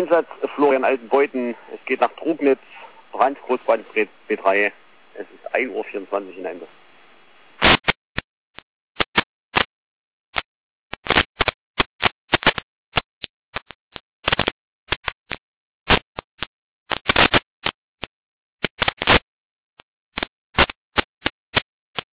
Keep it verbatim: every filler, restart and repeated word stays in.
Einsatz Florian Altenbeuten. Es geht nach Trugnitz, Brand, Großbahn B drei. Es ist ein Uhr vierundzwanzig in Ende.